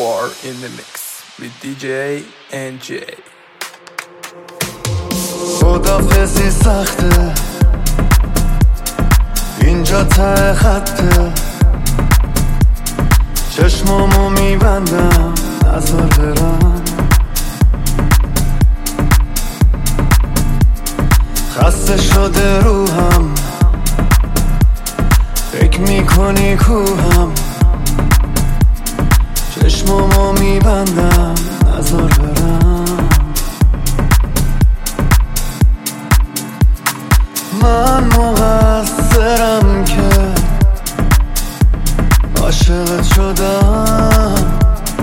War in the mix with DJ NJ. خدافزی سخته اینجا ته خطه چشمامو میبندم نظر برم خسته شده روحم فکر میکنی کوهم چشمامو میبندم نظر برم من مقصرم که عاشقت شدم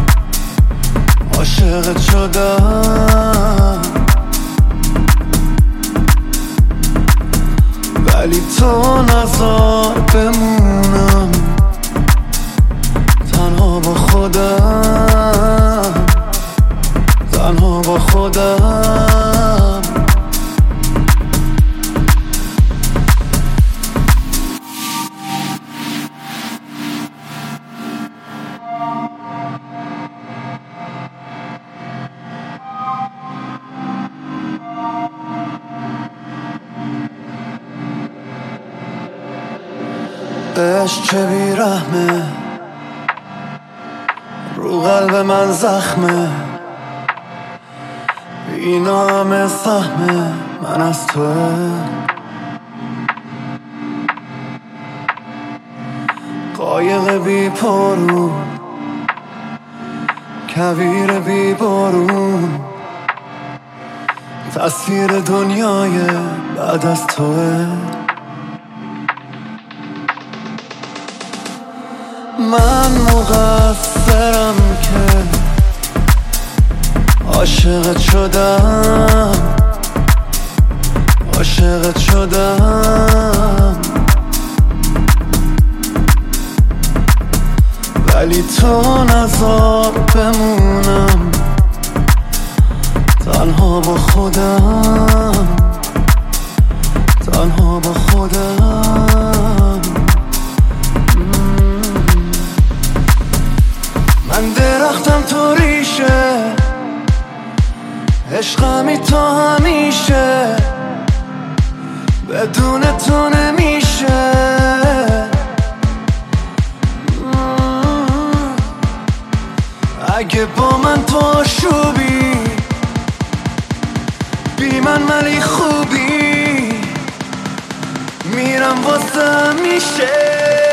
عاشقت شدم ولی تو نذار بمونم تنها با خودم تنها با خودم عشق چه بیرحمه رو قلب من زخمه اینا همه سهمه من از توه قایق بی پارو کویر بی بارون تصویر دنیای بعد از توه من مقصرم که عاشقت شدم عاشقت شدم ولی تو نذار بمونم تنها با خودم تنها با خودم من درختم تو ریشه عشقمی تو همیشه بدون تو نمیشه اگه با من تو آشوبی بی من ولی خوبی میرم واسه میشه